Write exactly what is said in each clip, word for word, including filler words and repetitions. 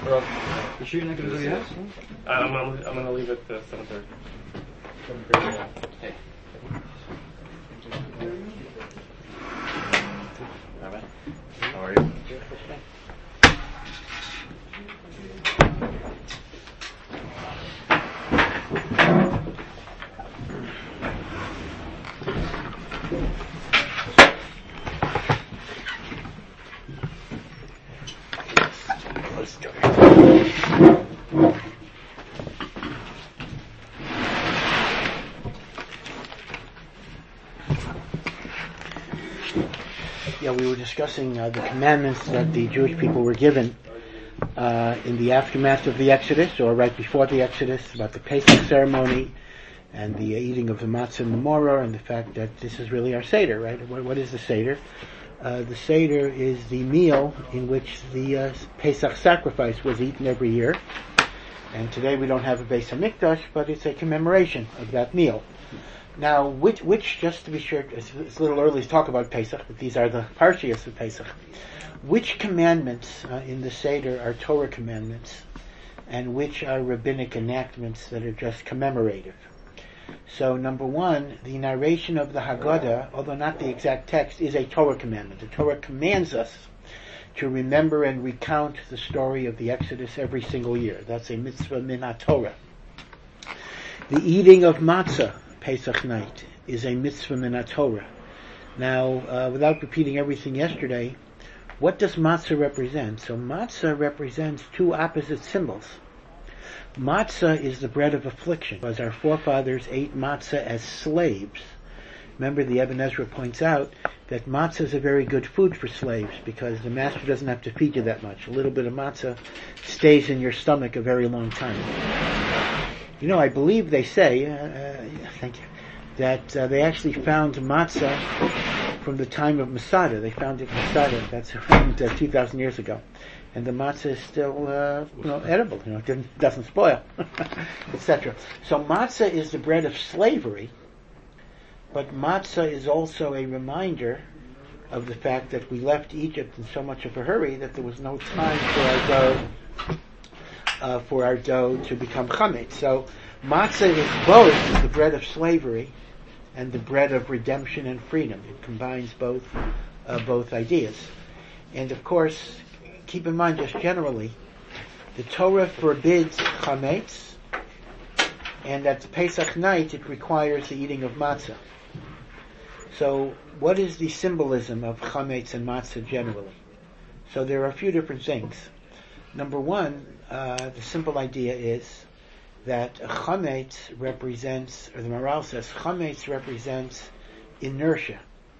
Well, you sure you're not going to do your house? Uh, I'm, I'm, I'm going to leave at uh, seven thirty. seven thirty. Hey. All right. How are you? Let's go. Yeah, we were discussing uh, the commandments that the Jewish people were given uh, in the aftermath of the Exodus, or right before the Exodus, about the Pesach ceremony and the uh, eating of the matzah and the maror, and the fact that this is really our Seder, right? What, what is the Seder? Uh, the Seder is the meal in which the uh, Pesach sacrifice was eaten every year. And today we don't have a Beis HaMikdash, but it's a commemoration of that meal. Now, which, which, just to be sure, it's, it's a little early to talk about Pesach, but these are the Parshias of Pesach. Which commandments uh, in the Seder are Torah commandments, and which are rabbinic enactments that are just commemorative? So, number one, the narration of the Haggadah, although not the exact text, is a Torah commandment. The Torah commands us to remember and recount the story of the Exodus every single year. That's a mitzvah min HaTorah. The eating of matzah, Pesach night, is a mitzvah min HaTorah. Now, uh, without repeating everything yesterday, what does matzah represent? So matzah represents two opposite symbols. Matzah is the bread of affliction, because our forefathers ate matzah as slaves. Remember, the Ibn Ezra points out that matzah is a very good food for slaves, because the master doesn't have to feed you that much. A little bit of matzah stays in your stomach a very long time. You know, I believe they say, uh, uh, thank you, that uh, they actually found matzah from the time of Masada. They found it in Masada. That's around uh, two thousand years ago. And the matzah is still, uh, you know, edible. You know, it didn't, doesn't spoil, et cetera. So matzah is the bread of slavery, but matzah is also a reminder of the fact that we left Egypt in so much of a hurry that there was no time for our dough, uh, for our dough to become chametz. So matzah is both the bread of slavery and the bread of redemption and freedom. It combines both, uh, both ideas. And of course, keep in mind, just generally, the Torah forbids chametz, and at Pesach night it requires the eating of matzah. So, what is the symbolism of chametz and matzah generally? So there are a few different things. Number one, uh, the simple idea is that chametz represents, or the Maharal says, chametz represents inertia.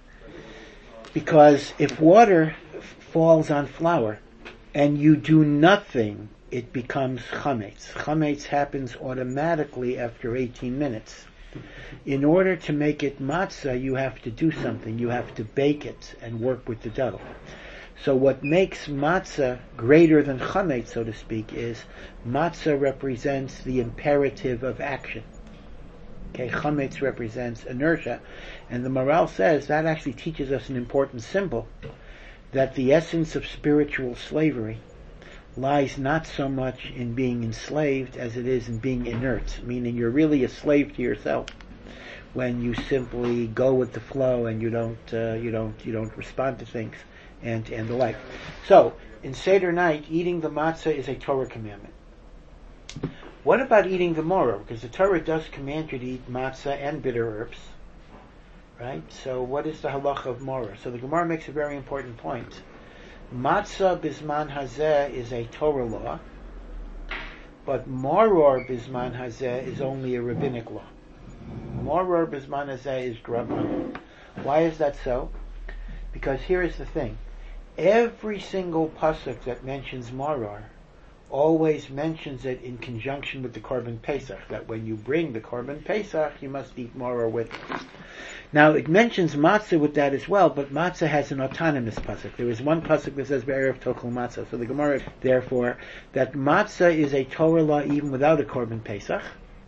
Because if water f- falls on flour, and you do nothing, it becomes chametz. Chametz happens automatically after eighteen minutes. In order to make it matzah, you have to do something. You have to bake it and work with the dough. So what makes matzah greater than chametz, so to speak, is matzah represents the imperative of action. Okay, chametz represents inertia. And the Maharal says that actually teaches us an important symbol, that the essence of spiritual slavery lies not so much in being enslaved as it is in being inert, meaning you're really a slave to yourself when you simply go with the flow and you don't, uh, you don't, you don't respond to things and, and the like. So, in Seder night, eating the matzah is a Torah commandment. What about eating the maror? Because the Torah does command you to eat matzah and bitter herbs. Right? So what is the halacha of maror? So the Gemara makes a very important point. Matzah bisman hazeh is a Torah law, but maror bisman hazeh is only a rabbinic law. Maror bisman hazeh is drabanan. Why is that so? Because here is the thing. Every single pasuk that mentions maror always mentions it in conjunction with the Korban Pesach, that when you bring the Korban Pesach, you must eat maror with it. Now, it mentions matzah with that as well, but matzah has an autonomous pasuk. There is one pasuk that says, Be'erev Tochel Matzah. So the Gemara, therefore, that matzah is a Torah law even without a Korban Pesach.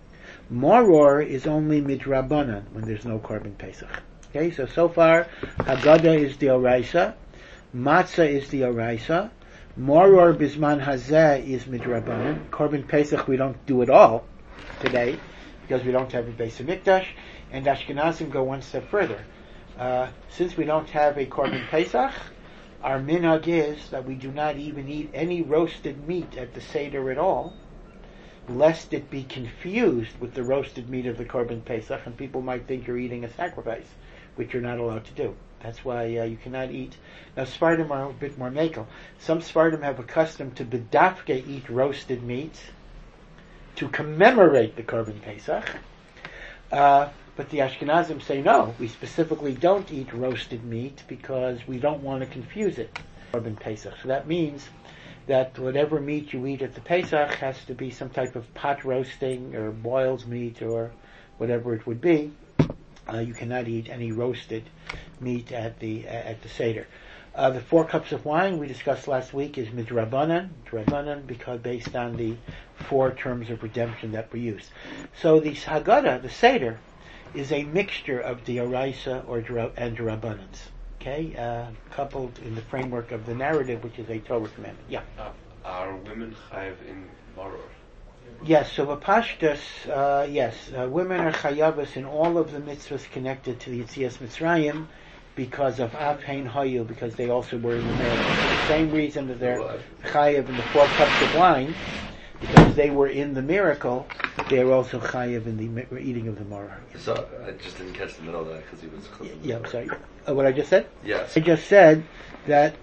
Maror is only midrabanan when there's no Korban Pesach. Okay, so so far, Haggadah is the Oraisa, matzah is the Oraisa, Moror Bisman Hazeh is Midrabanan. Korban Pesach we don't do at all today because we don't have a Beis Hamikdash, and Ashkenazim go one step further. Uh, since we don't have a Korban Pesach, our minhag is that we do not even eat any roasted meat at the Seder at all, lest it be confused with the roasted meat of the Korban Pesach, and people might think you're eating a sacrifice, which you're not allowed to do. That's why uh, you cannot eat. Now, Sfardim are a bit more makel. Some Sfardim have a custom to bedafke eat roasted meat to commemorate the Korban Pesach. Uh, but the Ashkenazim say no, we specifically don't eat roasted meat because we don't want to confuse it. Korban Pesach. So that means that whatever meat you eat at the Pesach has to be some type of pot roasting or boiled meat or whatever it would be. Uh, you cannot eat any roasted meat at the uh, at the Seder. Uh, the four cups of wine we discussed last week is midrabanan, midrabanan, because based on the four terms of redemption that were used. So the Haggadah, the Seder, is a mixture of the Oraisa or and Rabbanans. Okay, uh, coupled in the framework of the narrative, which is a Torah commandment. Yeah. Uh, are women chayav in maror? Yes, so Vapashtas, uh, yes, uh, women are chayavas in all of the mitzvahs connected to the Yetzias Mitzrayim because of Av Hein Hayu, because they also were in the miracle. For the same reason that they're chayav in the four cups of wine, because they were in the miracle, they are also chayav in the mi- eating of the maror. So I just didn't catch the middle of that because he was close. Yeah, I'm sorry. Uh, what I just said? Yes. I just said that.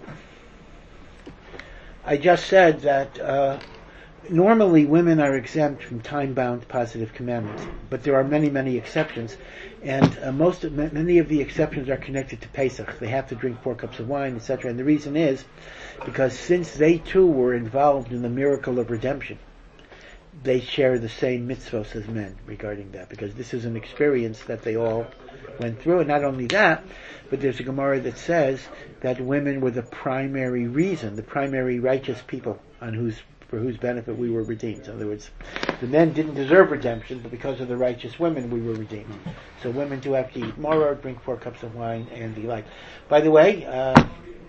I just said that. Uh, Normally, women are exempt from time-bound positive commandments, but there are many, many exceptions, and uh, most of, many of the exceptions are connected to Pesach. They have to drink four cups of wine, et cetera. And the reason is because since they too were involved in the miracle of redemption, they share the same mitzvos as men regarding that, because this is an experience that they all went through. And not only that, but there's a Gemara that says that women were the primary reason, the primary righteous people on whose for whose benefit we were redeemed. In other words, the men didn't deserve redemption, but because of the righteous women, we were redeemed. So women do have to eat maror, drink four cups of wine, and the like. By the way, uh,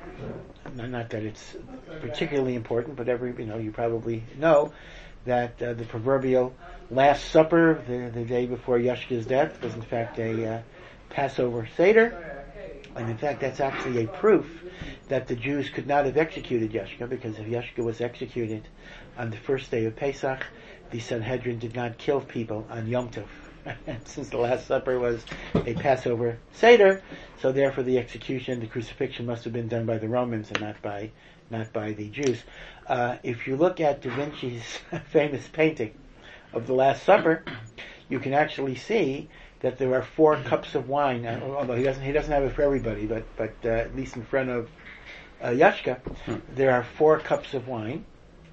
not that it's particularly important, but every you know you probably know that uh, the proverbial Last Supper, the, the day before Yashka's death, was in fact a uh, Passover Seder. And in fact, that's actually a proof that the Jews could not have executed Yashka, because if Yashka was executed on the first day of Pesach, the Sanhedrin did not kill people on Yom Tov. And since the Last Supper was a Passover Seder, so therefore the execution, the crucifixion must have been done by the Romans and not by not by the Jews. Uh, if you look at Da Vinci's famous painting of the Last Supper, you can actually see that there are four cups of wine, although he doesn't he doesn't have it for everybody, but but uh, at least in front of uh, Yashka, there are four cups of wine.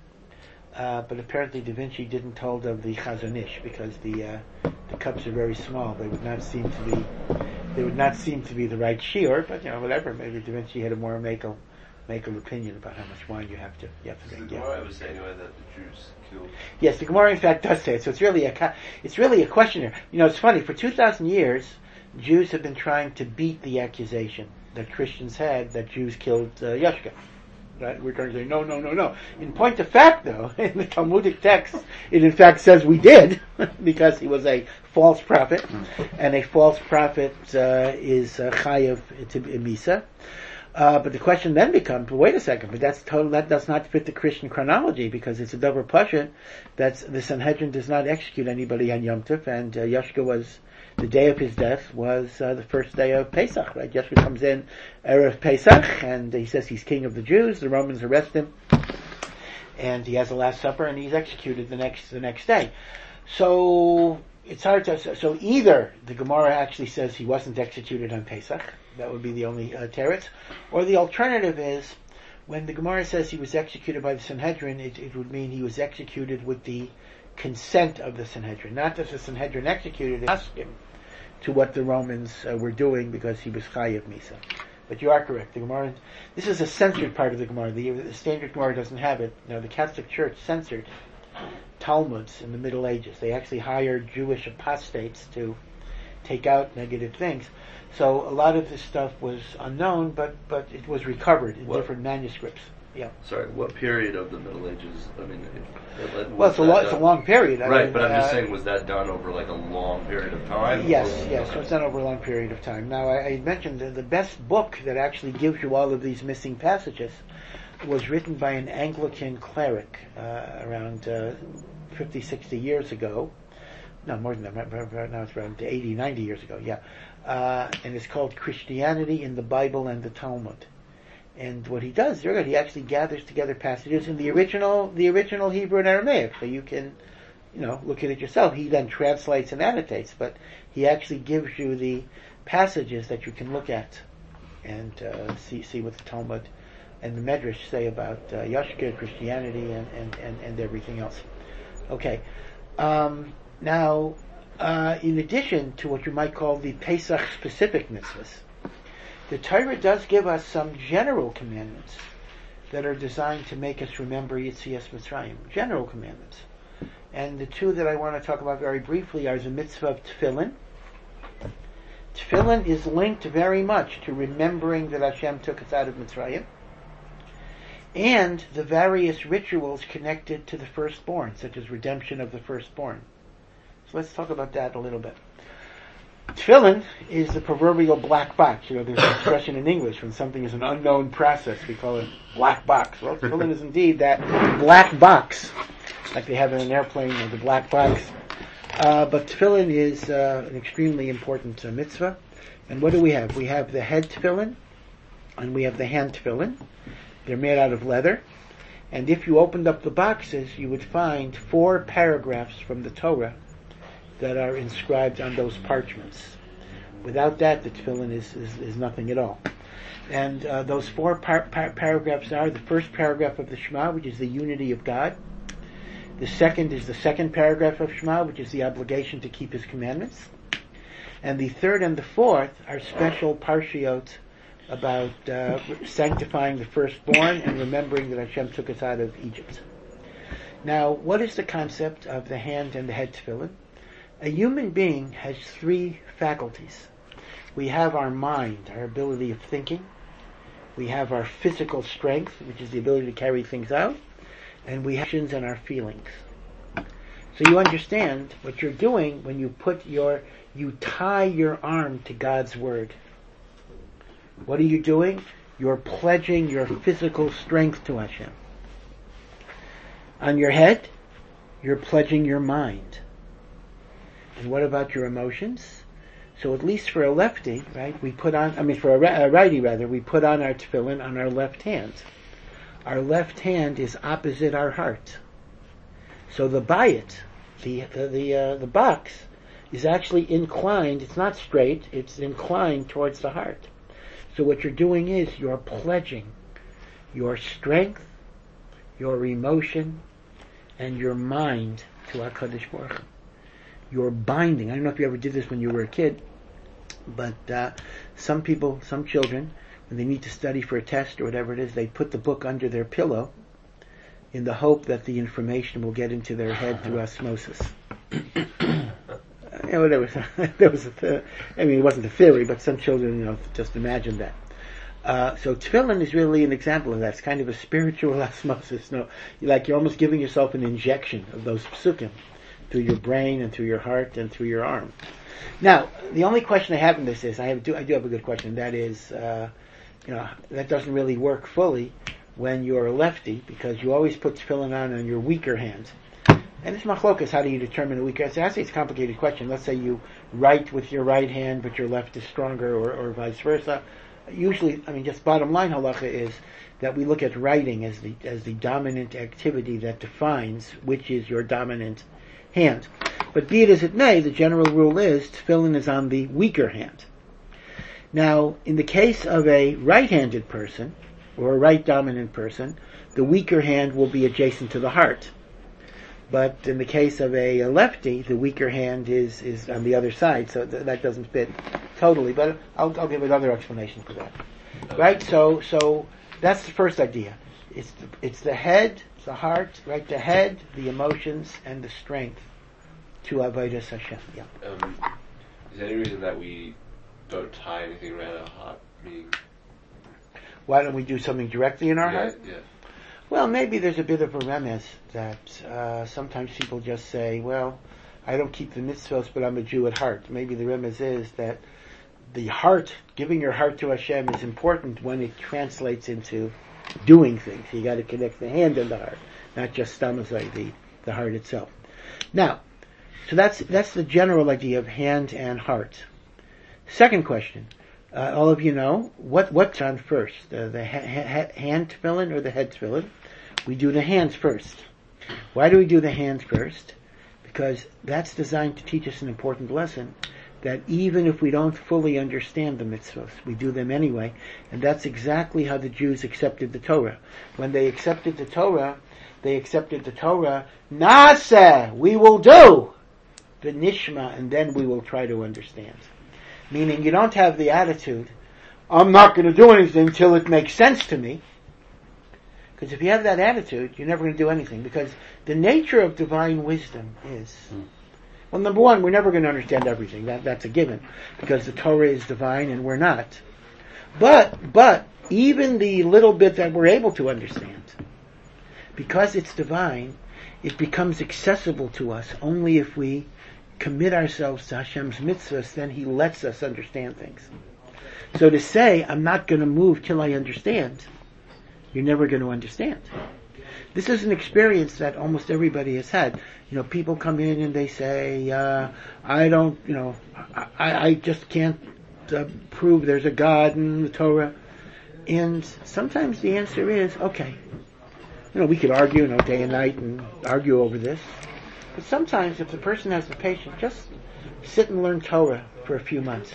Uh, but apparently Da Vinci didn't hold of the Chazon Ish because the uh, the cups are very small. They would not seem to be they would not seem to be the right shiur. But you know, whatever. Maybe Da Vinci had a more makel makel opinion about how much wine you have to you have to drink. The Yeah. Gemara would say anyway that the Jews killed. Yes, the Gemara in fact does say it. So it's really a it's really a question here. You know, it's funny. For two thousand years, Jews have been trying to beat the accusation that Christians had that Jews killed uh, Yashka. Right? We're trying to say no, no, no, no. In point of fact, though, in the Talmudic text, it in fact says we did because he was a false prophet, and a false prophet uh, is uh, chayav to misa. Uh, but the question then becomes, wait a second, but that's total, that does not fit the Christian chronology, because it's a double pasha that the Sanhedrin does not execute anybody on Yom Tov, and uh, Yashka was, the day of his death was uh, the first day of Pesach, right? Yashka comes in Erev Pesach, and he says he's king of the Jews, the Romans arrest him, and he has a Last Supper, and he's executed the next, the next day. So, it's hard to, so either the Gemara actually says he wasn't executed on Pesach, that would be the only uh, teretz, or the alternative is, when the Gemara says he was executed by the Sanhedrin, it, it would mean he was executed with the consent of the Sanhedrin. Not that the Sanhedrin executed him, asked him to what the Romans uh, were doing because he was chayav misa. But you are correct. The Gemara, this is a censored part of the Gemara. The, the standard Gemara doesn't have it. Now, the Catholic Church censored Talmuds in the Middle Ages. They actually hired Jewish apostates to take out negative things. So a lot of this stuff was unknown, but, but it was recovered in What? different manuscripts. Yeah. Sorry, what period of the Middle Ages? I mean, it, it, Well, it's a, was lo- that it's a done- long period. I Right, mean, but I'm just uh, saying, was that done over like a long period of time? Yes, or- yes. So it's done over a long period of time. Now, I, I mentioned that the best book that actually gives you all of these missing passages was written by an Anglican cleric uh, around uh, fifty, sixty years ago. No, more than that. Right now it's around eighty, ninety years ago, yeah. Uh, and it's called Christianity in the Bible and the Talmud. And what he does, he actually gathers together passages in the original, the original Hebrew and Aramaic, so you can, you know, look at it yourself. He then translates and annotates, but he actually gives you the passages that you can look at and uh, see see what the Talmud and the Medrash say about uh, Yashka, Christianity, and, and, and, and everything else. Okay. Um, now, uh, in addition to what you might call the Pesach-specific mitzvahs, the Torah does give us some general commandments that are designed to make us remember Yetzias Mitzrayim. General commandments. And the two that I want to talk about very briefly are the mitzvah of Tefillin. Tefillin is linked very much to remembering that Hashem took us out of Mitzrayim, and the various rituals connected to the firstborn, such as redemption of the firstborn. So let's talk about that a little bit. Tefillin is the proverbial black box. You know, there's an expression in English when something is an unknown process, we call it black box. Well, tefillin is indeed that black box, like they have in an airplane, or the black box. Uh, but tefillin is uh, an extremely important uh, mitzvah. And what do we have? We have the head tefillin, and we have the hand tefillin. They're made out of leather. And if you opened up the boxes, you would find four paragraphs from the Torah that are inscribed on those parchments. Without that, the tefillin is, is, is nothing at all. And uh, those four par- par- paragraphs are the first paragraph of the Shema, which is the unity of God. The second is the second paragraph of Shema, which is the obligation to keep His commandments. And the third and the fourth are special parshiot about uh, sanctifying the firstborn and remembering that Hashem took us out of Egypt. Now, what is the concept of the hand and the head tefillin? A human being has three faculties. We have our mind, our ability of thinking. We have our physical strength, which is the ability to carry things out. And we have actions and our feelings. So you understand what you're doing when you put your, you tie your arm to God's word. What are you doing? You're pledging your physical strength to Hashem. On your head, you're pledging your mind. And what about your emotions? So at least for a lefty, right, we put on, I mean for a, a righty rather, we put on our tefillin on our left hand. Our left hand is opposite our heart. So the bayit, the the the, uh, the box, is actually inclined. It's not straight. It's inclined towards the heart. So what you're doing is you're pledging your strength, your emotion, and your mind to HaKadosh Baruch Hu. You're binding. I don't know if you ever did this when you were a kid, but uh, some people, some children, when they need to study for a test or whatever it is, they put the book under their pillow in the hope that the information will get into their head through osmosis. uh, you know, there was, there was a th- I mean, it wasn't a theory, but some children, you know, just imagined that. Uh, so tefillin is really an example of that. It's kind of a spiritual osmosis. No, like you're almost giving yourself an injection of those psukim through your brain and through your heart and through your arm. Now, the only question I have in this is, I have do I do have a good question. That is, uh, you know, that doesn't really work fully when you're a lefty, because you always put tefillin on on your weaker hand. And it's machlokas, how do you determine a weaker hand? So I say it's a complicated question. Let's say you write with your right hand, but your left is stronger, or, or vice versa. Usually, I mean, just bottom line halacha is that we look at writing as the as the dominant activity that defines which is your dominant hand. But be it as it may, the general rule is tefillin is on the weaker hand. Now, in the case of a right-handed person, or a right-dominant person, the weaker hand will be adjacent to the heart. But in the case of a, a lefty, the weaker hand is, is on the other side, so th- that doesn't fit totally. But I'll, I'll give another explanation for that. Right? So, so that's the first idea. It's the, it's the head, the heart, right? The head, the emotions, and the strength to avodas Hashem. Yeah. Um, is there any reason that we don't tie anything around our heart? Meaning, Why don't we do something directly in our yeah, heart? yeah. Well, maybe there's a bit of a remez that uh, sometimes people just say, well, I don't keep the mitzvahs, but I'm a Jew at heart. Maybe the remez is that the heart, giving your heart to Hashem is important when it translates into doing things. You got to connect the hand and the heart, not just stamazai, the the heart itself. Now, so that's that's the general idea of hand and heart. Second question. Uh, all of you know, what what's done first? The, the ha- ha- hand tefillin or the head tefillin? We do the hands first. Why do we do the hands first? Because that's designed to teach us an important lesson, that even if we don't fully understand the mitzvahs, we do them anyway, and that's exactly how the Jews accepted the Torah. When they accepted the Torah, they accepted the Torah, Naseh, we will do, the Nishma, and then we will try to understand. Meaning you don't have the attitude, I'm not going to do anything until it makes sense to me. Because if you have that attitude, you're never going to do anything. Because the nature of divine wisdom is, well, number one, we're never going to understand everything. That, that's a given. Because the Torah is divine and we're not. But, but, even the little bit that we're able to understand, because it's divine, it becomes accessible to us only if we commit ourselves to Hashem's mitzvahs, then He lets us understand things. So to say, I'm not going to move till I understand, you're never going to understand. This is an experience that almost everybody has had. You know, people come in and they say, uh, I don't, you know, I, I just can't uh, prove there's a God in the Torah. And sometimes the answer is, okay, you know, we could argue, you know, day and night and argue over this. But sometimes if the person has the patience, just sit and learn Torah for a few months.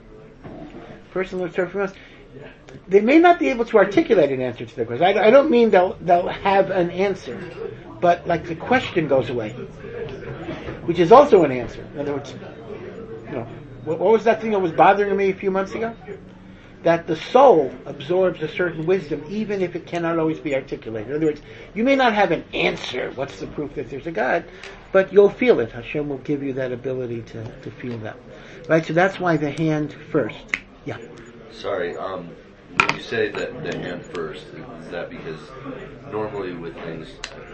Person learns Torah for a few months. They may not be able to articulate an answer to the question. I, I don't mean they'll they'll have an answer, but like the question goes away, which is also an answer. In other words, you know, what, what was that thing that was bothering me a few months ago? That the soul absorbs a certain wisdom, even if it cannot always be articulated. In other words, you may not have an answer. What's the proof that there's a God? But you'll feel it. Hashem will give you that ability to, to feel that. Right? So that's why the hand first. Yeah. Sorry, um, when you say that the hand first, is that because normally with things,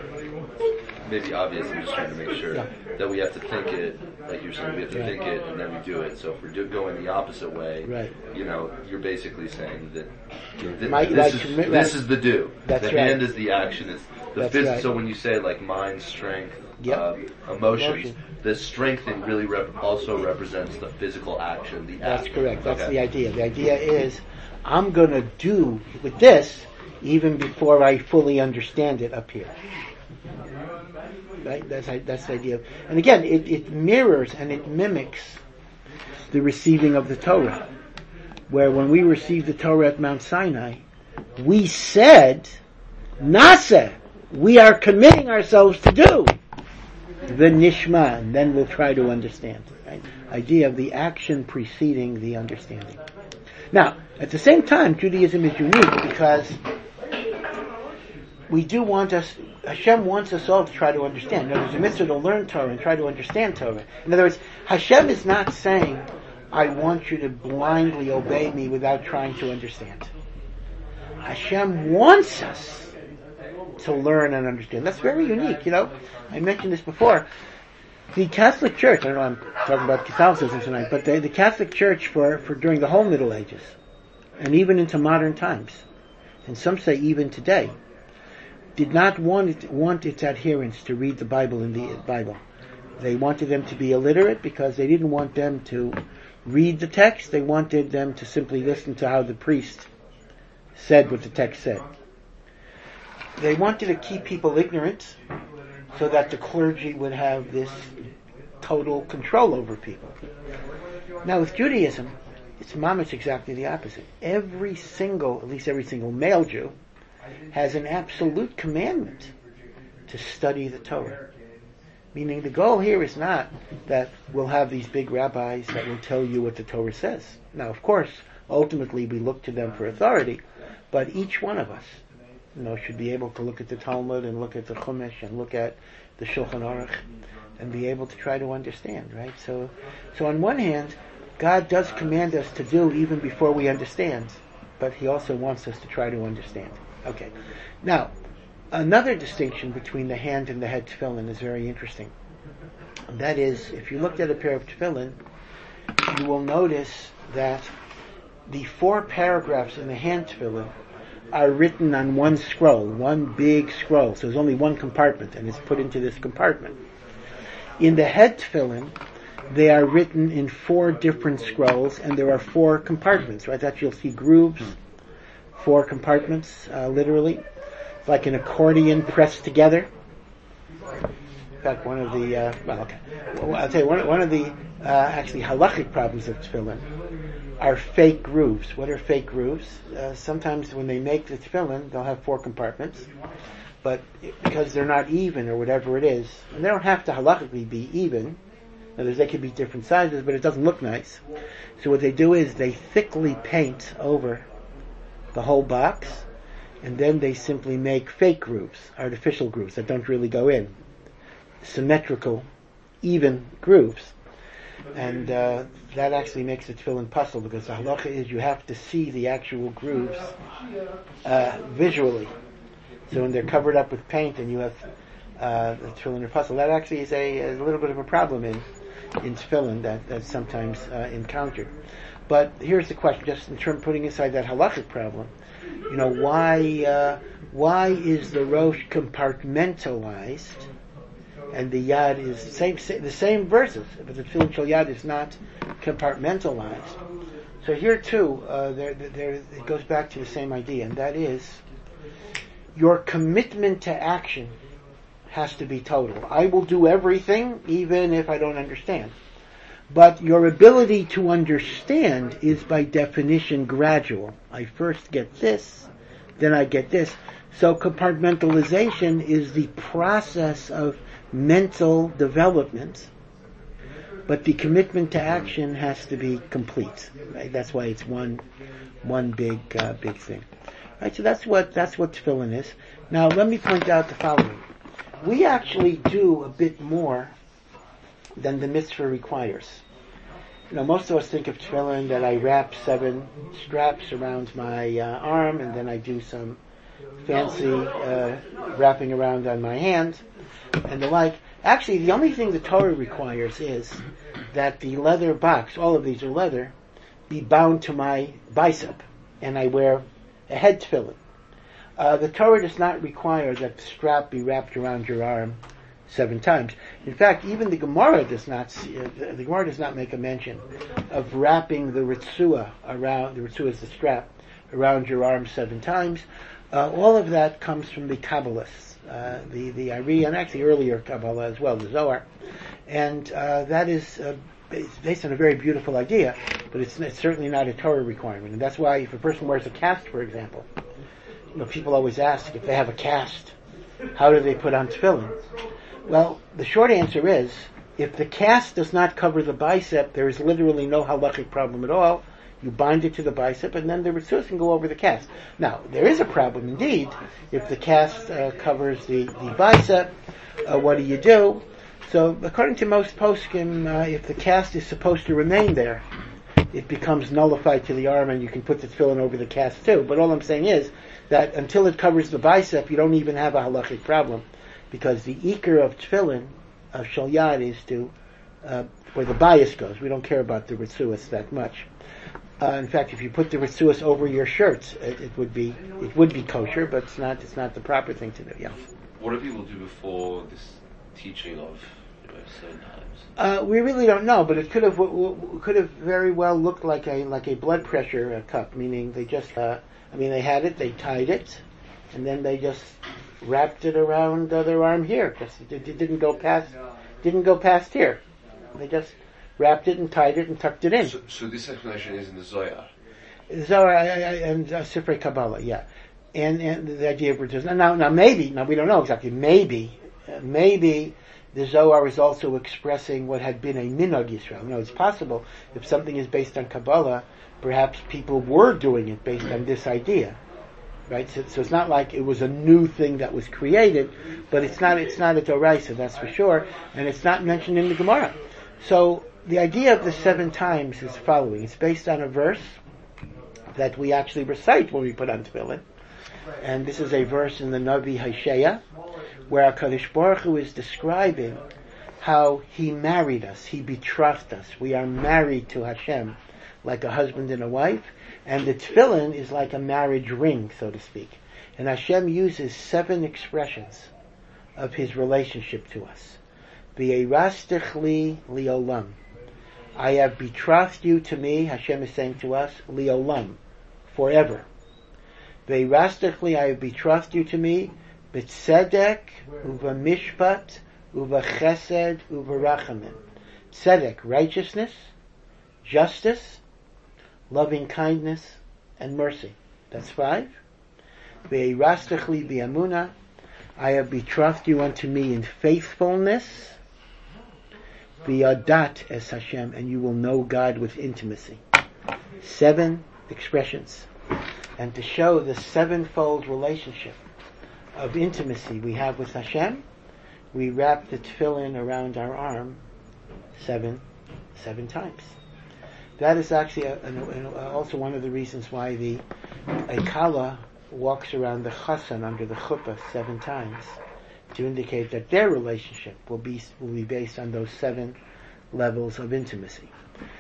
maybe obvious, I'm just trying to make sure, Yeah. that we have to think it, like you're saying, we have to Right. think it and then we do it. So if we're do, going the opposite way, Right. you know, you're basically saying that th- Might this, like is, commit- this right. is the do. That's the right. hand is the action. It's the That's phys- right. So when you say like mind, strength, Yep. uh, emotions, Emotion. the strength thing really rep- also represents the physical action, the That's act. correct. That's Okay. the idea. The idea is, I'm going to do with this even before I fully understand it up here. Right? That's that's the idea. And again, it, it mirrors and it mimics the receiving of the Torah. Where when we received the Torah at Mount Sinai, we said, Naseh, we are committing ourselves to do the Nishma, and then we'll try to understand. Right? Idea of the action preceding the understanding. Now, at the same time, Judaism is unique because we do want us, Hashem wants us all to try to understand. Now, there's a mitzvah to learn Torah and try to understand Torah. In other words, Hashem is not saying, I want you to blindly obey me without trying to understand. Hashem wants us to learn and understand. That's very unique, you know. I mentioned this before. The Catholic Church, I don't know, I'm talking about Catholicism tonight, but the, the Catholic Church for, for during the whole Middle Ages, and even into modern times, and some say even today, did not want it, want its adherents to read the Bible in the Bible. They wanted them to be illiterate because they didn't want them to read the text. They wanted them to simply listen to how the priest said what the text said. They wanted to keep people ignorant so that the clergy would have this total control over people. Now with Judaism, it's mamish exactly the opposite. Every single, at least every single male Jew, has an absolute commandment to study the Torah. Meaning the goal here is not that we'll have these big rabbis that will tell you what the Torah says. Now, of course, ultimately we look to them for authority, but each one of us, you know, should be able to look at the Talmud and look at the Chumash and look at the Shulchan Aruch and be able to try to understand, right? So, so on one hand, God does command us to do even before we understand, but He also wants us to try to understand. Okay. Now, Another distinction between the hand and the head tefillin is very interesting. And that is, if you looked at a pair of tefillin, you will notice that the four paragraphs in the hand tefillin are written on one scroll, one big scroll. So there's only one compartment, and it's put into this compartment. In the head tefillin, they are written in four different scrolls, and there are four compartments, right? That you'll see grooves, four compartments, uh, literally. It's like an accordion pressed together. In fact, one of the, uh, well, okay. Well, I'll tell you, one, one of the, uh, actually halachic problems of tefillin are fake grooves. What are fake grooves? Uh, sometimes when they make the tefillin, they'll have four compartments, but because they're not even or whatever it is, and they don't have to halachically be even. In other words, they could be different sizes, but it doesn't look nice. So what they do is they thickly paint over the whole box, and then they simply make fake grooves, artificial grooves that don't really go in. Symmetrical, even grooves. And uh, that actually makes the tefillin puzzle, because the halacha is you have to see the actual grooves uh, visually. So when they're covered up with paint and you have uh, the tefillin are puzzle, that actually is a, a little bit of a problem in in tefillin that, that's sometimes uh, encountered. But here's the question, just in terms of putting aside that halachic problem, you know, why uh, why is the rosh compartmentalized and the yad is the same, the same verses, but the tefillin shel yad is not compartmentalized? So here too, uh, there, there, it goes back to the same idea, and that is your commitment to action has to be total. I will do everything, even if I don't understand. But your ability to understand is by definition gradual. I first get this, then I get this. So compartmentalization is the process of mental development, but the commitment to action has to be complete. Right? That's why it's one, one big, uh, big thing. Right? So that's what that's what tefillin is. Now let me point out the following: we actually do a bit more than the mitzvah requires. You know, most of us think of tefillin that I wrap seven straps around my uh, arm, and then I do some fancy uh, wrapping around on my hand, and the like. Actually, the only thing the Torah requires is that the leather box, all of these are leather, be bound to my bicep, and I wear a head tefillin. Uh, the Torah does not require that the strap be wrapped around your arm seven times. In fact, even the Gemara does not see, uh, the, the Gemara does not make a mention of wrapping the ritzua around, the ritzua is the strap, around your arm seven times. Uh, all of that comes from the Kabbalists, uh, the, the Ari, and actually earlier Kabbalah as well, the Zohar. And uh, that is uh, based on a very beautiful idea, but it's, it's certainly not a Torah requirement. And that's why if a person wears a cast, for example, you know, people always ask if they have a cast, how do they put on tefillin? Well, the short answer is, if the cast does not cover the bicep, there is literally no halachic problem at all. You bind it to the bicep, and then the ritzua can go over the cast. Now, there is a problem indeed. If the cast uh, covers the, the bicep, uh, what do you do? So, according to most poskim, uh, if the cast is supposed to remain there, it becomes nullified to the arm, and you can put the tefillin over the cast too. But all I'm saying is that until it covers the bicep, you don't even have a halachic problem, because the ikar of tefillin, of shel yad, is to uh, where the bias goes. We don't care about the ritzuas that much. Uh, in fact, if you put the ritzuas over your shirts, it, it would be it would be kosher, but it's not it's not the proper thing to do. Yeah. What do people do before this teaching of, you know, seven times? Uh, we really don't know, but it could have w- w- could have very well looked like a like a blood pressure uh, cup. Meaning they just, uh, I mean, they had it, they tied it, and then they just wrapped it around uh, their arm here. Just it, it didn't go past didn't go past here. They just wrapped it and tied it and tucked it in. So, so this explanation is in the Zohar. Zohar and uh, Sifrei Kabbalah, yeah, and and the idea of ritzus. Now, now maybe, now we don't know exactly. Maybe, uh, maybe the Zohar is also expressing what had been a minhag Yisrael. You know, it's possible if something is based on Kabbalah, perhaps people were doing it based on this idea, right? So, so it's not like it was a new thing that was created, but it's not it's not a Doraisa, that's for sure, and it's not mentioned in the Gemara. So the idea of the seven times is the following. It's based on a verse that we actually recite when we put on tefillin. and this is a verse in the Navi Hosea, where HaKadosh Baruch Hu is describing how He married us, He betrothed us. We are married to Hashem, like a husband and a wife, and the tefillin is like a marriage ring, so to speak. And Hashem uses seven expressions of His relationship to us. V'eirastich li liolam. I have betrothed you to me, Hashem is saying to us, liolam, forever. V'eirastich li, I have betrothed you to me, b'tzedek, u'v'mishpat, u'v'chesed, u'v'rachamim. Tzedek, righteousness, justice, loving kindness, and mercy. That's five. Ve'irastich li b'amuna, I have betrothed you unto me in faithfulness. V'yadat es Hashem, and you will know God with intimacy. Seven expressions. And to show the sevenfold relationship of intimacy we have with Hashem, we wrap the tefillin around our arm seven, seven times. That is actually a, a, also one of the reasons why the a kala walks around the chassan under the chuppah seven times, to indicate that their relationship will be will be based on those seven levels of intimacy.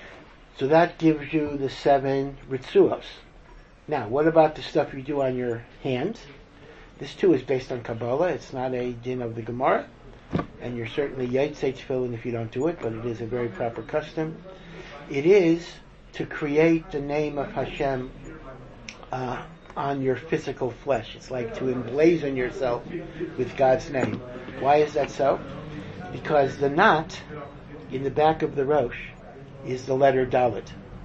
So that gives you the seven ritzuos. Now, what about the stuff you do on your hands? This too is based on Kabbalah. It's not a din of the Gemara, and you're certainly yaitse tefillin if you don't do it, but it is a very proper custom. It is to create the name of Hashem uh, on your physical flesh. It's like to emblazon yourself with God's name. Why is that so? Because the knot in the back of the Rosh is the letter Dalet.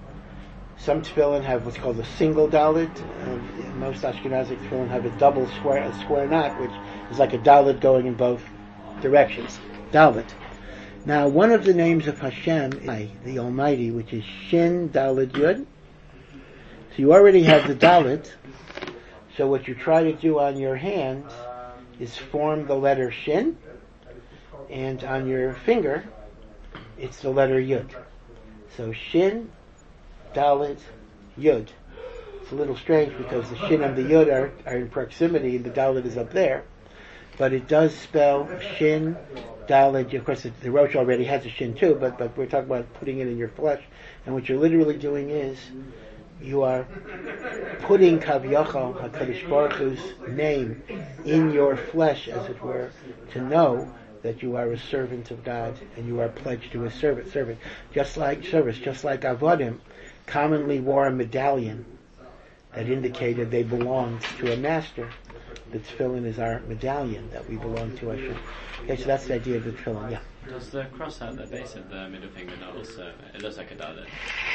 Some tefillin have what's called a single Dalet. Uh, most Ashkenazic tefillin have a double square, a square knot, which is like a Dalet going in both directions. Dalet. Now, one of the names of Hashem is the Almighty, which is Shin Dalet Yud. So you already have the Dalet. So what you try to do on your hand is form the letter Shin, and on your finger, it's the letter Yud. So Shin, Dalet, Yud. It's a little strange because the Shin and the Yud are, are in proximity, and the Dalet is up there. But it does spell Shin, Dalet. Of course, the Rosh already has a Shin too, but, but we're talking about putting it in your flesh. And what you're literally doing is, you are putting Kaviyachal, HaKadosh Baruch Hu's name in your flesh, as it were, to know that you are a servant of God and you are pledged to a servant. Servant, just like service, just like Avodim commonly wore a medallion that indicated they belonged to a master. The tefillin is our medallion that we belong to Hashem. Okay, so that's the idea of the tefillin. Yeah. Does the cross at the base of the middle finger not also? It looks like a dalet.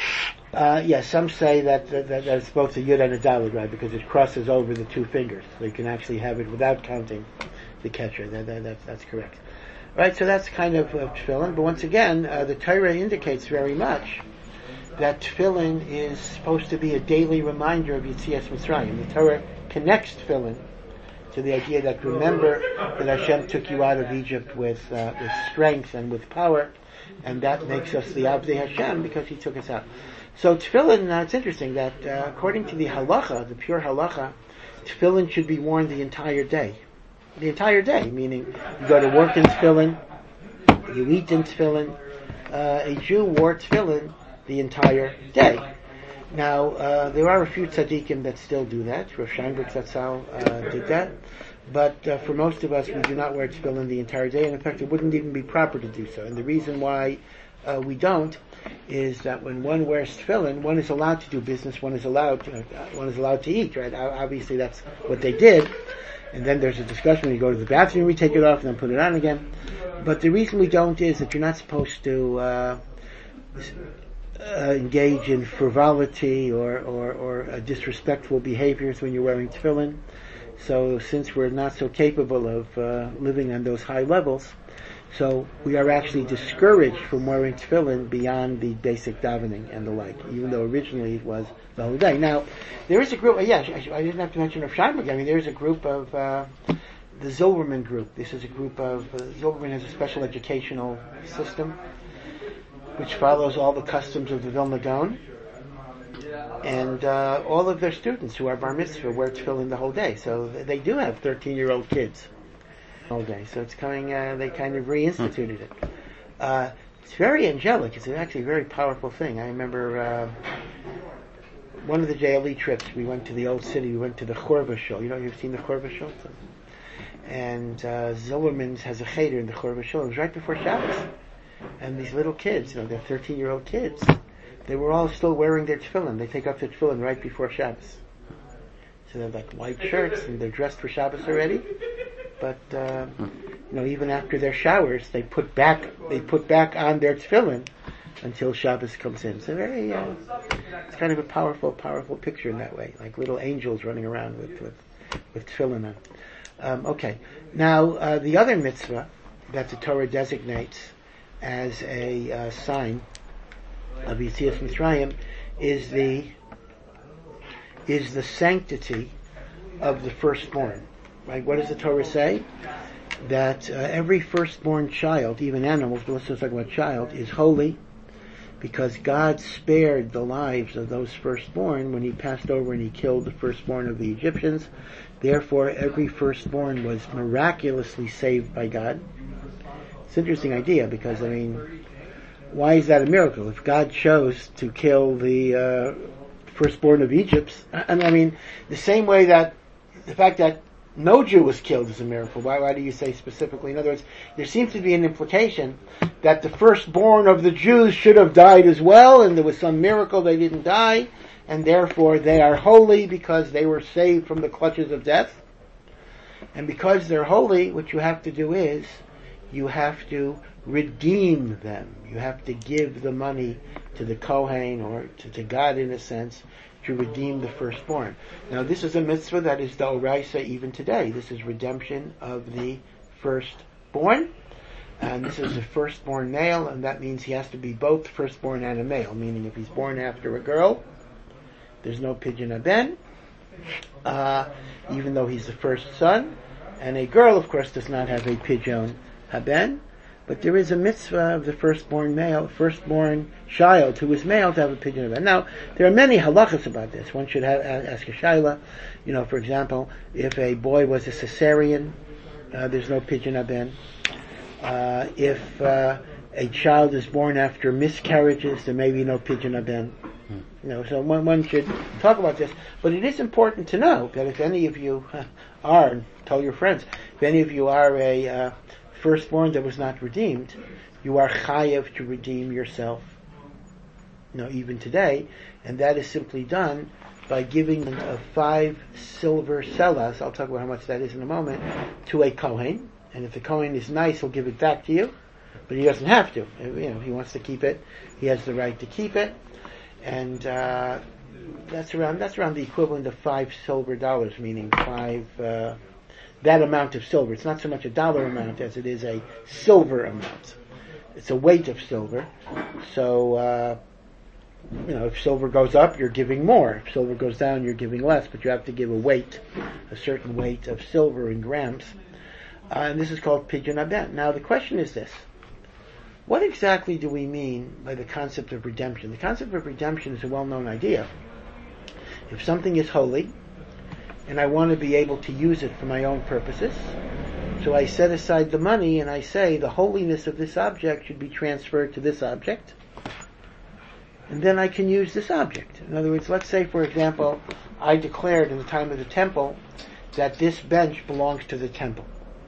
Uh, yes, some say that, that, that it's both a yud and a dalet, right? Because it crosses over the two fingers, so you can actually have it without counting the catcher. That, that, that, that's correct. Right, so that's kind of uh, tefillin. But once again, uh, the Torah indicates very much that tefillin is supposed to be a daily reminder of Yetzias Mitzrayim. The Torah connects tefillin to the idea that remember that Hashem took you out of Egypt with uh, with strength and with power, and that makes us the Abdei Hashem because He took us out. So tefillin, uh, it's interesting that uh, according to the halacha, the pure halacha, tefillin should be worn the entire day. The entire day, meaning you go to work in tefillin, you eat in tefillin. Uh, a Jew wore tefillin the entire day. Now, uh, there are a few tzaddikim that still do that. Rav Steinberg Zatzal uh, did that. But uh, for most of us, we do not wear tefillin the entire day. And in fact, it wouldn't even be proper to do so. And the reason why uh, we don't is that when one wears tefillin, one is allowed to do business, one is allowed to, uh, one is allowed to eat, right? Obviously, that's what they did. And then there's a discussion when you go to the bathroom, we take it off and then put it on again. But the reason we don't is that you're not supposed to uh, uh, engage in frivolity or, or, or uh, disrespectful behaviors when you're wearing tefillin. So since we're not so capable of uh, living on those high levels, so we are actually discouraged from wearing tefillin beyond the basic davening and the like, even though originally it was the whole day. Now, there is a group, uh, yeah, I, I didn't have to mention Rav Steinberg. I mean, there is a group of, uh, the Zilberman group. This is a group of, uh, Zilberman has a special educational system, which follows all the customs of the Vilna Gaon. and uh, all of their students who are bar mitzvah wear tefillin the whole day. So they do have thirteen-year-old kids all day. So it's coming. Uh, they kind of reinstituted it. Uh, it's very angelic. It's actually a very powerful thing. I remember uh, one of the J L E trips. We went to the old city. We went to the Chorva Shul. You know, you've seen the Chorva Shul. And uh, Zillerman's has a cheder in the Chorva Shul. It was right before Shabbos. And these little kids, you know, they're thirteen-year-old kids. They were all still wearing their tefillin. They take off their tefillin right before Shabbos. So they're like white shirts and they're dressed for Shabbos already. But uh, you know, even after their showers, they put back they put back on their tefillin until Shabbos comes in. So very, uh, it's kind of a powerful, powerful picture in that way, like little angels running around with with, with tefillin on. Um, okay, now uh, the other mitzvah that the Torah designates as a uh, sign of Yetzias Mitzrayim is the is the sanctity of the firstborn. Right? What does the Torah say? That uh, every firstborn child, even animals, but let's just talk about child, is holy because God spared the lives of those firstborn when He passed over and He killed the firstborn of the Egyptians. Therefore, every firstborn was miraculously saved by God. It's an interesting idea because, I mean, why is that a miracle? If God chose to kill the uh, firstborn of Egypt, and I mean, the same way that the fact that no Jew was killed is a miracle. Why, why do you say specifically? In other words, there seems to be an implication that the firstborn of the Jews should have died as well, and there was some miracle they didn't die, and therefore they are holy because they were saved from the clutches of death. And because they're holy, what you have to do is, you have to redeem them. You have to give the money to the Kohen, or to, to God in a sense, to redeem the firstborn. Now this is a mitzvah that is the Oraisa even today. This is redemption of the firstborn. And this is the firstborn male, and that means he has to be both firstborn and a male, meaning if he's born after a girl, there's no pidyon haben, uh, even though he's the first son. And a girl, of course, does not have a pidyon haben, but there is a mitzvah of the firstborn male, firstborn child who is male to have a pidyon haben. Now, there are many halachas about this. One should have, ask a shaila. You know, for example, if a boy was a cesarean, uh, there's no pidyon haben. Uh, if uh, a child is born after miscarriages, there may be no pidyon haben. You know, so one, one should talk about this. But it is important to know that if any of you are, and tell your friends, if any of you are a uh, firstborn that was not redeemed, you are chayav to redeem yourself. You know, even today, and that is simply done by giving a five silver selas. I'll talk about how much that is in a moment, to a kohen. And if the kohen is nice, he'll give it back to you, but he doesn't have to. You know, he wants to keep it. He has the right to keep it. And uh, that's around that's around the equivalent of five silver dollars, meaning five uh, that amount of silver. It's not so much a dollar amount as it is a silver amount. It's a weight of silver. So uh, you know, if silver goes up, you're giving more. If silver goes down, you're giving less. But you have to give a weight, a certain weight of silver in grams. Uh, and this is called pidyon haben. Now the question is this. What exactly do we mean by the concept of redemption? The concept of redemption is a well-known idea. If something is holy, and I want to be able to use it for my own purposes, so I set aside the money and I say the holiness of this object should be transferred to this object, and then I can use this object. In other words, let's say, for example, I declared in the time of the temple that this bench belongs to the temple.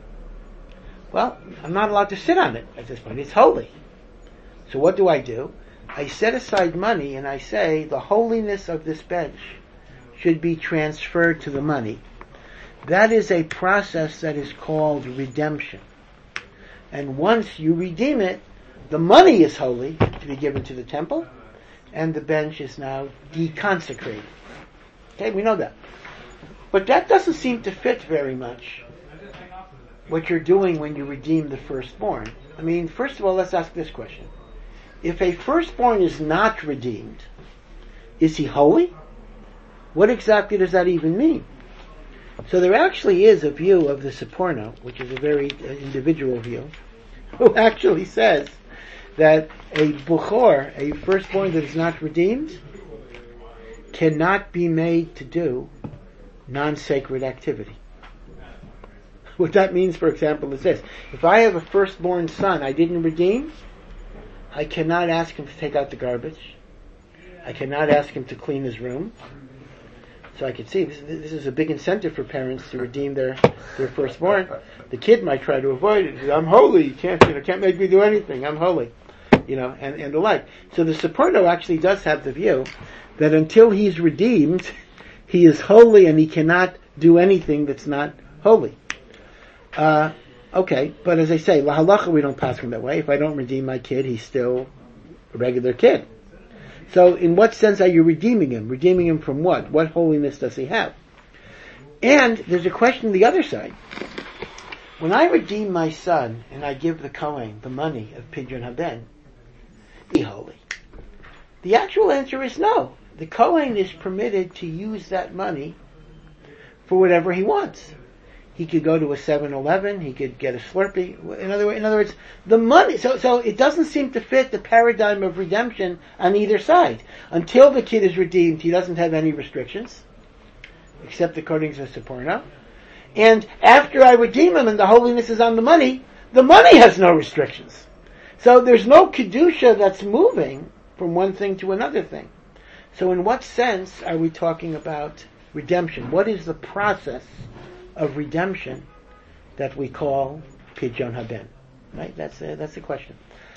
Well, I'm not allowed to sit on it at this point. It's holy. So what do I do? I set aside money and I say the holiness of this bench should be transferred to the money. That is a process that is called redemption. And once you redeem it, the money is holy to be given to the temple, and the bench is now deconsecrated. Okay, we know that. But that doesn't seem to fit very much what you're doing when you redeem the firstborn. I mean, first of all, let's ask this question. If a firstborn is not redeemed, is he holy? What exactly does that even mean? So there actually is a view of the Seporno, which is a very uh, individual view, who actually says that a buchor, a firstborn that is not redeemed, cannot be made to do non-sacred activity. What that means, for example, is this. If I have a firstborn son I didn't redeem, I cannot ask him to take out the garbage. I cannot ask him to clean his room. So I can see this, this is a big incentive for parents to redeem their, their firstborn. The kid might try to avoid it. He says, I'm holy. You can't, you know, can't make me do anything. I'm holy. You know, and, and the like. So the Supporto actually does have the view that until he's redeemed, he is holy and he cannot do anything that's not holy. Uh, okay, but as I say, la halacha we don't pass him that way. If I don't redeem my kid, he's still a regular kid. So in what sense are you redeeming him? Redeeming him from what? What holiness does he have? And there's a question on the other side. When I redeem my son and I give the Kohen the money of Pidyon Haben, is he holy? The actual answer is no. The Kohen is permitted to use that money for whatever he wants. He could go to a seven eleven, he could get a Slurpee. In other, in other words, the money, so, so it doesn't seem to fit the paradigm of redemption on either side. Until the kid is redeemed, he doesn't have any restrictions, except according to Supporto. And after I redeem him and the holiness is on the money, the money has no restrictions. So there's no Kedusha that's moving from one thing to another thing. So in what sense are we talking about redemption? What is the process of redemption that we call Pidyon Haben? Right? That's a, that's the question.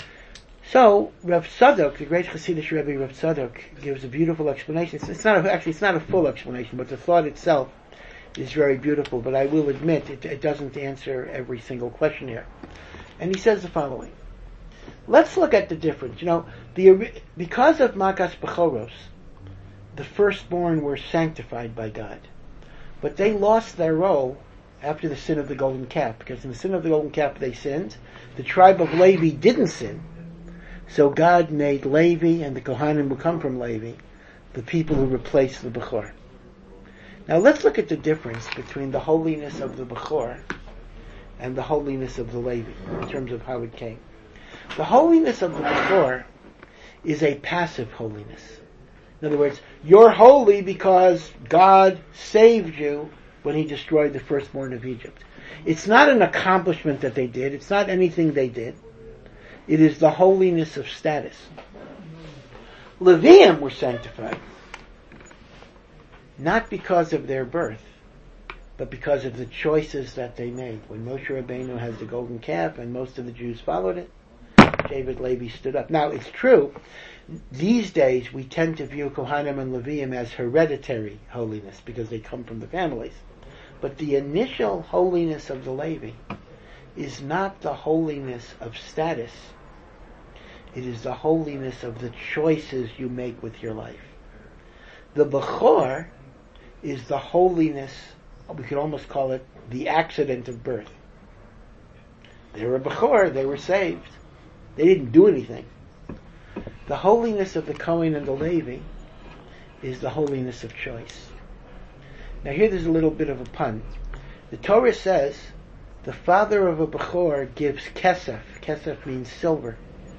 So Rav Tzadok, the great Hasidic Rebbe Rav Tzadok, gives a beautiful explanation. It's, it's not a, actually it's not a full explanation, but the thought itself is very beautiful. But I will admit it, it doesn't answer every single question here. And he says the following: let's look at the difference. You know, the because of Makas Bechoros, the firstborn were sanctified by God. But they lost their role after the sin of the golden calf, because in the sin of the golden calf they sinned. The tribe of Levi didn't sin, so God made Levi and the Kohanim who come from Levi the people who replaced the Bechor. Now let's look at the difference between the holiness of the Bechor and the holiness of the Levi in terms of how it came. The holiness of the Bechor is a passive holiness. In other words, you're holy because God saved you when He destroyed the firstborn of Egypt. It's not an accomplishment that they did. It's not anything they did. It is the holiness of status. Levium were sanctified, not because of their birth, but because of the choices that they made. When Moshe Rabbeinu has the golden calf and most of the Jews followed it, David Levi stood up. Now, it's true, these days we tend to view Kohanim and Levium as hereditary holiness because they come from the families. But the initial holiness of the Levi is not the holiness of status. It is the holiness of the choices you make with your life. The Bechor is the holiness, we could almost call it the accident of birth. They were a Bechor, they were saved. They didn't do anything. The holiness of the Kohen and the Levi is the holiness of choice. Now here there's a little bit of a pun. The Torah says the father of a Bechor gives kesef. Kesef means silver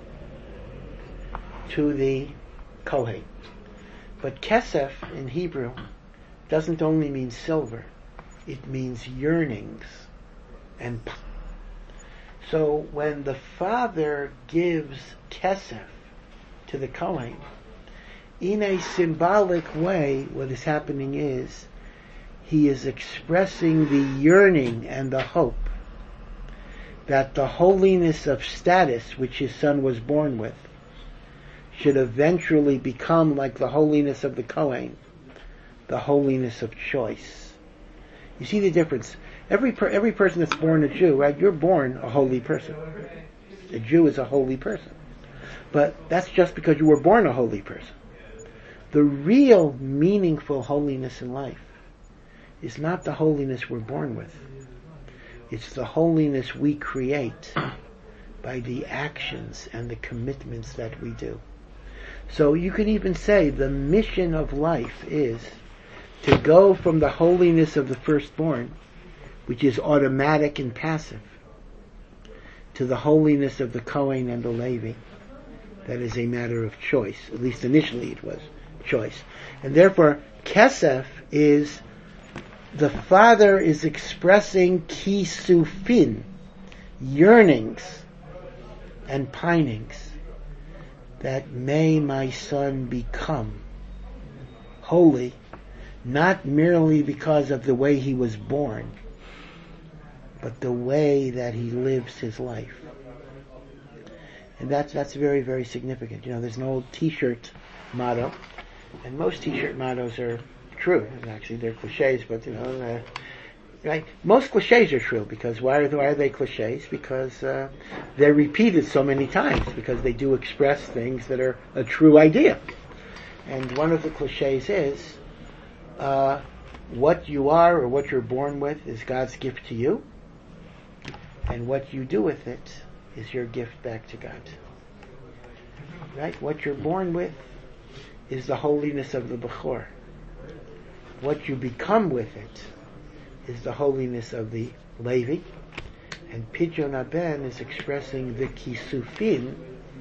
to the Kohen. But kesef in Hebrew doesn't only mean silver. It means yearnings and so when the father gives kesef to the Kohen, in a symbolic way, what is happening is he is expressing the yearning and the hope that the holiness of status which his son was born with should eventually become like the holiness of the Kohen, the holiness of choice. You see the difference? Every per, every person that's born a Jew, right? You're born a holy person. A Jew is a holy person. But that's just because you were born a holy person. The real meaningful holiness in life is not the holiness we're born with. It's the holiness we create by the actions and the commitments that we do. So you could even say the mission of life is to go from the holiness of the firstborn, which is automatic and passive, to the holiness of the Kohen and the Levi, that is a matter of choice. At least initially it was. choice. And therefore, kesef is, the father is expressing kisufin, yearnings and pinings, that may my son become holy, not merely because of the way he was born, but the way that he lives his life. And that's that's very, very significant. You know, there's an old T-shirt motto, and most T-shirt mottos are true. And actually, they're cliches, but you know, uh, right? Most cliches are true, because why are they, why are they cliches? Because uh, they're repeated so many times, because they do express things that are a true idea. And one of the cliches is, uh, what you are or what you're born with is God's gift to you, and what you do with it is your gift back to God. Right? What you're born with is the holiness of the Bechor. What you become with it is the holiness of the Levi. And Pidyon Haben is expressing the Kisufin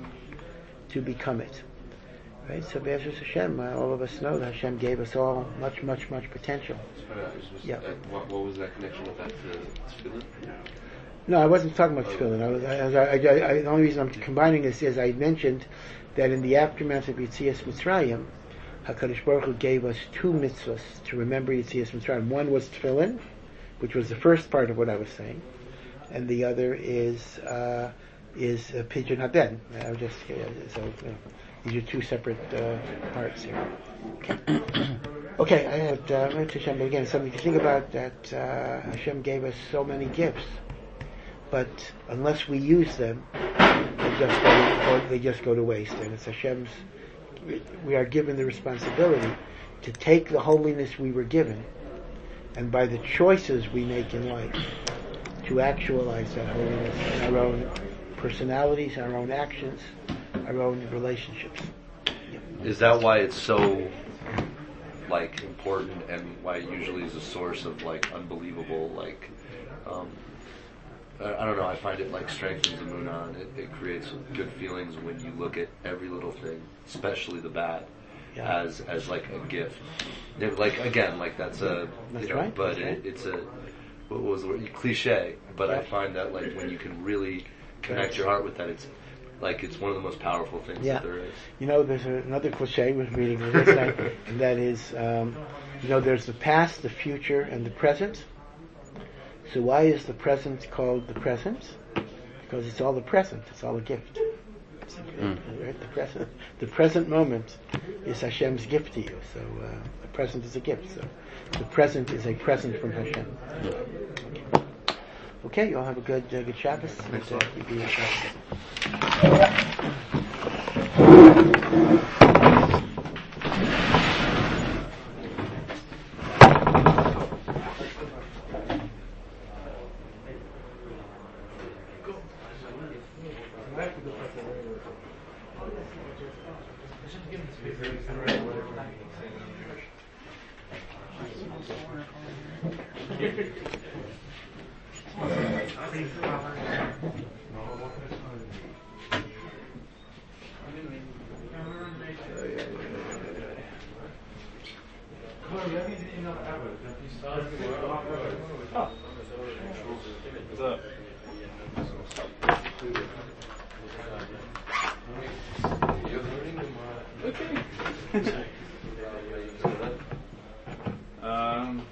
to become it. Right? So Be'ezus Hashem, uh, all of us know that Hashem gave us all much, much, much potential. Yeah. Uh, what, what was that connection with that to tefillin? No, I wasn't talking about tefillin. I was, I, I, I, I, the only reason I'm combining this is I mentioned that in the aftermath of Yetzias Mitzrayim, HaKadosh Baruch Hu gave us two mitzvahs to remember Yetzias Mitzrayim. One was tefillin, which was the first part of what I was saying, and the other is uh, is uh, Pidyon Haben. I was just uh, so you know, these are two separate uh, parts here. Okay, okay. I had uh, Hashem, but again, something to think about, that uh, Hashem gave us so many gifts, but unless we use them, they just go, they just go to waste. And it's Hashem's. We are given the responsibility to take the holiness we were given, and by the choices we make in life, to actualize that holiness in our own personalities, our own actions, our own relationships. Yeah. Is that why it's so like important, and why it usually is a source of like unbelievable like um, I, I don't know, I find it like strengthens the Emunah, and it, it creates good feelings when you look at every little thing, especially the bad, yeah. as as like a gift. Like again, like that's a that's you know, right. but that's it, right. it's a what was the word? Cliche. But yeah. I find that like when you can really connect your heart with that, it's like it's one of the most powerful things yeah. that there is. You know, there's a, another cliche we're reading this night, and that is, um, you know, there's the past, the future, and the present. So why is the present called the present? Because it's all the present. It's all a gift. Mm. Right? The present, the present moment is Hashem's gift to you. So uh, the present is a gift. So the present is a present from Hashem. Okay, okay, you all have a good, uh, good Shabbos. Thanks and, a uh, lot. keep being Shabbos. Um,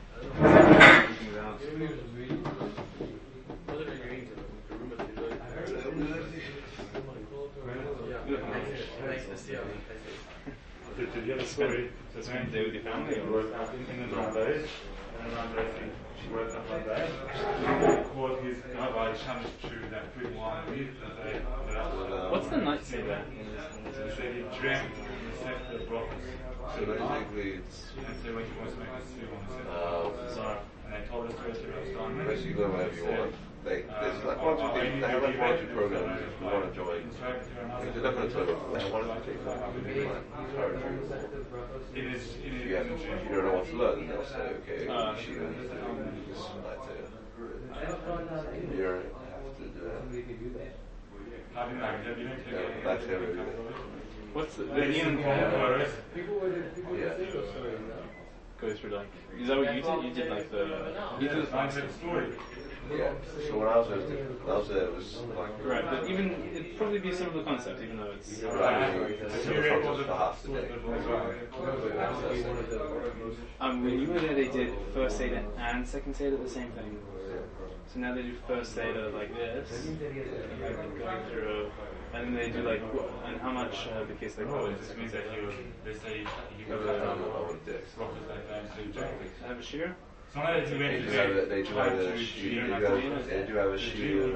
Did you have a story that's going to do with your family, or in the Rambeis? And Rambeis, she worked up one day. Caught his rabbi challenged to that food wine that they put up. what's the night say there? So they said he drank and set the brothers. So basically, it's And so when he was making a stew on the uh, sorry. And they told us to go to the restaurant. basically go wherever you want. They, there's like one or two things, they have like one or two programs if you want to join. Like, they're not going to tell you, I want to take that, I'm going to encourage you. It is, it If you, have, if you don't know what to learn, then they'll say, okay, Uh, you should do this, that's it. You don't have to do it. Having that, you don't Yeah, that's everything. What's the, the Ian form? Yeah. Go through like. Is that what you did? You did like the. You did the fasting. Yeah. So when I was there, when I was there, it was like Right, but even it'd probably be a similar concept, even though it's. right, similar concept for half the day. Um, when you were there, they did first Seder and second Seder the same thing. So now they do first Seder like this, going through, and then they do like, and how much uh, the case like Oh, oh, it just means that you, they say you I can don't cut down know the what it is. rockets like that to jacket. have a shear? Sometimes it's They do have a, they do have a sheet. They do have, they do have a sheet.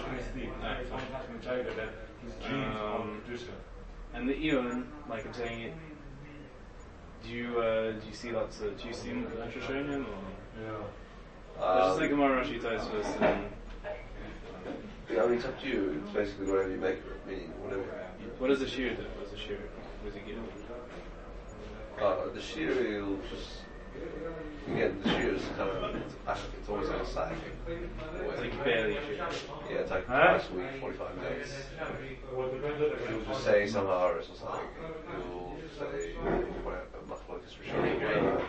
Um, and the Eon, like I'm saying it. Do you uh, do you see lots of? Do you see much showing him or? It's just like a more Rashi Tosfos and. Yeah, I mean, it's up to you. It's basically whatever you make of it. I mean, whatever. You, What does the shear do? What does the shear? What does it give? uh, the shear will just again. The shear is kind of it's, it's always on a side. It's like barely a shear. Yeah, it's like twice a week, forty-five minutes. You'll just say some hours or something. You'll say Machlokes Rishonim.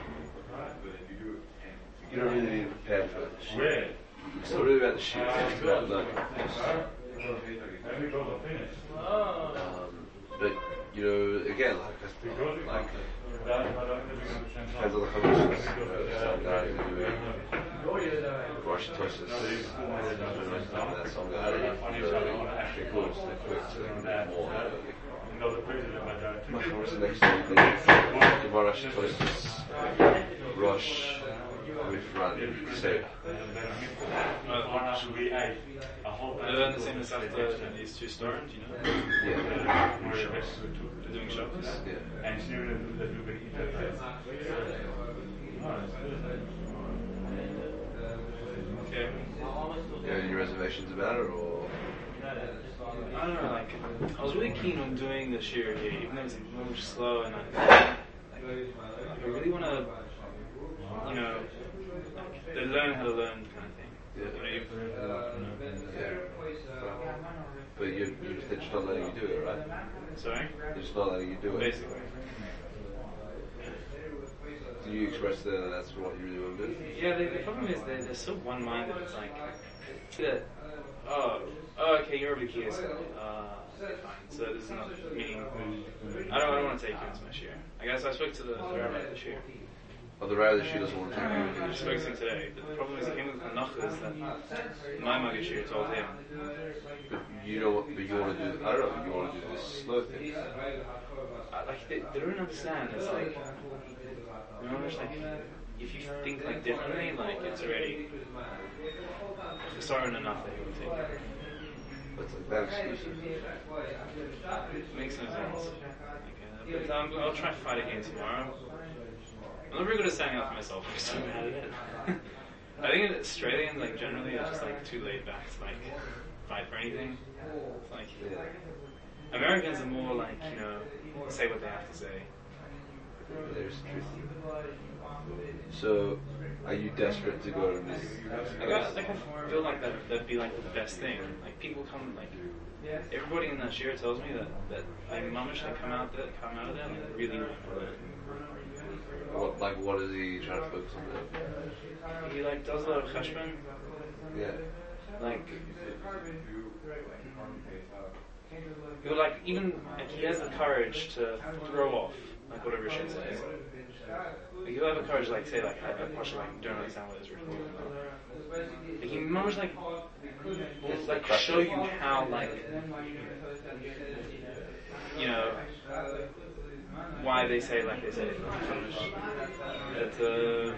You don't really need to prepare for the shear. It's not really about the shear. It's about learning. Um, but you know, again, like like depends on the conditions. Some guy who Rosh Tosfos, that some guy who they call it quick, so they can do more early. What's the next thing? The Rosh Tosfos, Rosh with Rani Seder. They learn the same as after these two storms, you know? Yeah. They're doing Shabbos. Yeah. Okay. You have any reservations about it, or? I don't know, like, I was really keen on doing the shear here, even though it's like a little slow, and I, like, I really want to, you know, like, they learn how to learn kind of thing. Yeah. You know, you, Yeah. But you're, you're just, they're just not letting you do it, right? sorry? They're just not letting you do it. Basically. Do you express that and that's what you really want to do? Yeah, the, the problem is they're, they're so one-minded. It's like, that, oh, oh, okay, you're over here, so, uh, fine. So this is not meaning, I don't, I don't want to take you into my share. I guess I spoke to the, the rabbi of the share. Oh, the rabbi she doesn't want to take you with I you. spoke to him today, but the problem is he came with Hanachas that my Magashir told him. But you don't, but you want to do, I don't know, but you want to do this slow thing. I, like, they, they don't understand. It's like, you know, it's like, if you think like differently, like it's already it's starting enough that you would take it. That's like that exclusive. It makes no sense. Like, uh, but um, I'll try to fight again tomorrow. I'm not very good at standing up for myself. I'm so mad at it. I think Australians, like generally, are just like too laid back to like fight for anything. It's like Yeah. Americans are more like, you know, say what they have to say. There's truth. So, are you desperate to go to this? Like I, like I feel like that that'd be like the best thing. Like people come, like everybody in that share tells me that that like mamish that come out that come out of them and really want to learn. What, like, what is he trying to focus on there? He like does a lot of cheshbon. Yeah. Like he like even like he has the courage to throw off like whatever shit says. Like he'll have the courage to like say like I, I watch like don't understand what it's written about. Like he mamish like will like show you how like you know why they say like they say. That uh,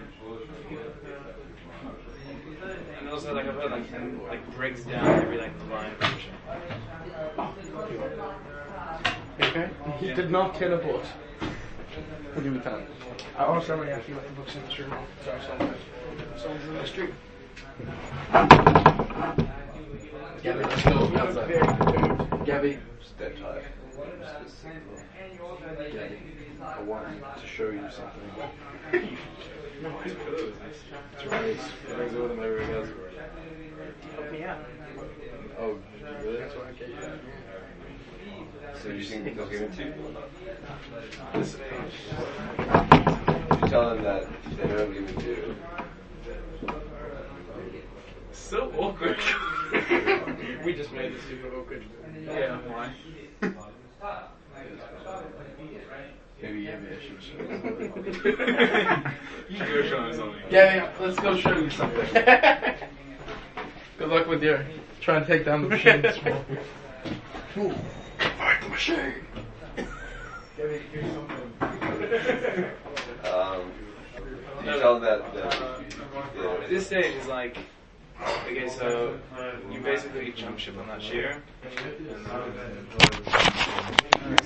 and also like I've heard like him like breaks down every like line of shit. Okay. He Yeah. did not kill a boat. What do we tell him? I also somebody actually left the books in the room. Sorry, someone. Someone's in the street. Gabby, let's go outside. Gabby. Just dead tired. Gabby, I want to show you something. No, it's good. It's right. He brings it with him everywhere he goes. Help me out. Oh, did you really? That's why I get you that. So you think they'll give it to you or not? This age. You tell them that they don't give it to you. So awkward. We just made this super awkward. Yeah, why? Maybe yeah, maybe I should show you You go show me something. Yeah, yeah, let's go show you something. Good luck with your trying to take down the machine. Fight the machine! um, you tell them that, that the, This stage is like, okay, so you basically jump ship on that shear, and then